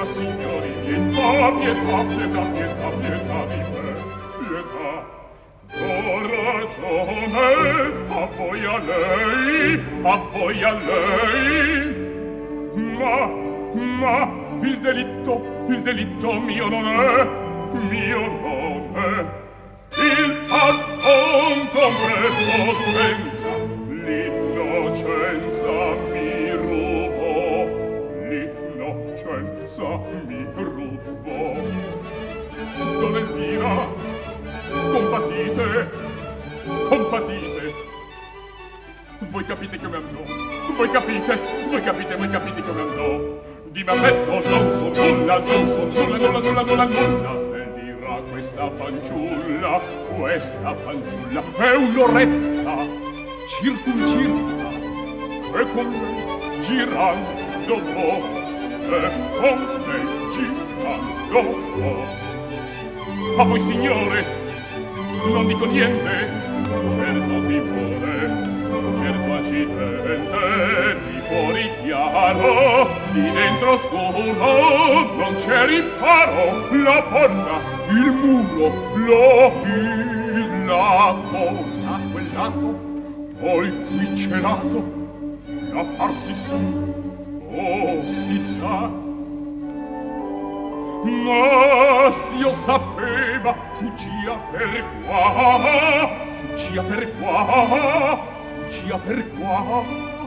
pietà, signori, pietà, pietà, pietà, pietà, pietà di me, pietà. Do ragione, a voi a lei, a voi a lei. Ma, il delitto mio non è, mio non è. Il pardon con potenza, l'innocenza mi rubò, l'innocenza mi rubò. Don Elvira, compatite, compatite. Voi capite come andò, voi capite come andò. Di Masetto non so nulla, non so nulla, nulla, nulla, nulla, nulla. Questa fanciulla è un'oretta circumcirca e con me girando può, e con me girando può. A voi signore non dico niente, certo vi vuole, certo accidente, di fuori chiaro, di dentro scuro, non c'è riparo, la porta, il muro, il lato, quel lato, poi qui celato, la far si sa, oh si sa. Ma s'io sapeva, fuggia per qua, fuggia per qua, fuggia per qua.